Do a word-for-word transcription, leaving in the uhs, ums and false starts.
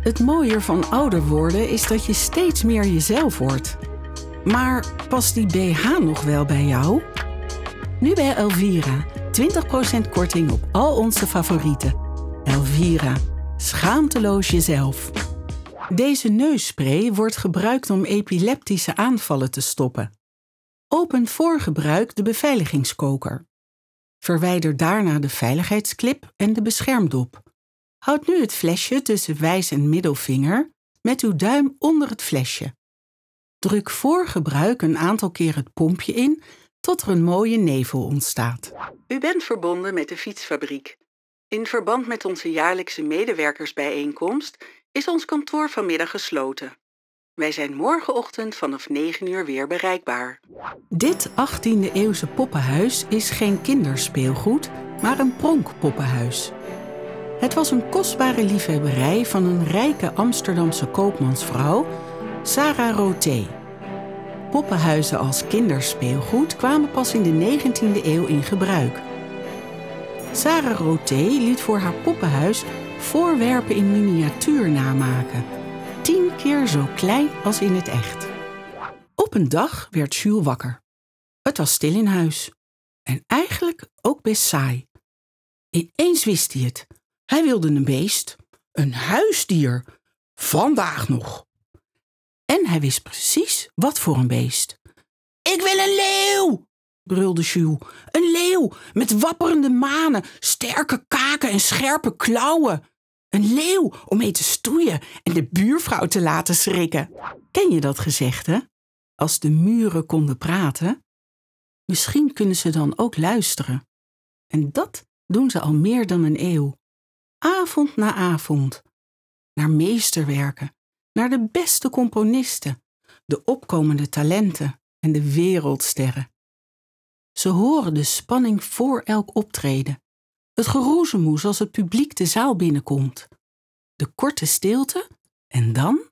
Het mooie van ouder worden is dat je steeds meer jezelf wordt. Maar past die B H nog wel bij jou? Nu bij Elvira. twintig procent korting op al onze favorieten. Elvira. Schaamteloos jezelf. Deze neusspray wordt gebruikt om epileptische aanvallen te stoppen. Open voor gebruik de beveiligingskoker. Verwijder daarna de veiligheidsklip en de beschermdop. Houd nu het flesje tussen wijs- en middelvinger met uw duim onder het flesje. Druk voor gebruik een aantal keer het pompje in tot er een mooie nevel ontstaat. U bent verbonden met de Fietsfabriek. In verband met onze jaarlijkse medewerkersbijeenkomst is ons kantoor vanmiddag gesloten. Wij zijn morgenochtend vanaf negen uur weer bereikbaar. Dit achttiende-eeuwse poppenhuis is geen kinderspeelgoed, maar een pronkpoppenhuis. Het was een kostbare liefhebberij van een rijke Amsterdamse koopmansvrouw, Sarah Rothé. Poppenhuizen als kinderspeelgoed kwamen pas in de negentiende eeuw in gebruik. Sarah Rothé liet voor haar poppenhuis voorwerpen in miniatuur namaken. Tien keer zo klein als in het echt. Op een dag werd Jules wakker. Het was stil in huis. En eigenlijk ook best saai. Ineens wist hij het. Hij wilde een beest. Een huisdier. Vandaag nog. En hij wist precies wat voor een beest. Ik wil een leeuw, brulde Jules. Een leeuw met wapperende manen, sterke kaken en scherpe klauwen. Een leeuw om mee te stoeien en de buurvrouw te laten schrikken. Ken je dat gezegde? Als de muren konden praten, misschien kunnen ze dan ook luisteren. En dat doen ze al meer dan een eeuw. Avond na avond. Naar meesterwerken, naar de beste componisten, de opkomende talenten en de wereldsterren. Ze horen de spanning voor elk optreden. Het geroezemoes als het publiek de zaal binnenkomt. De korte stilte en dan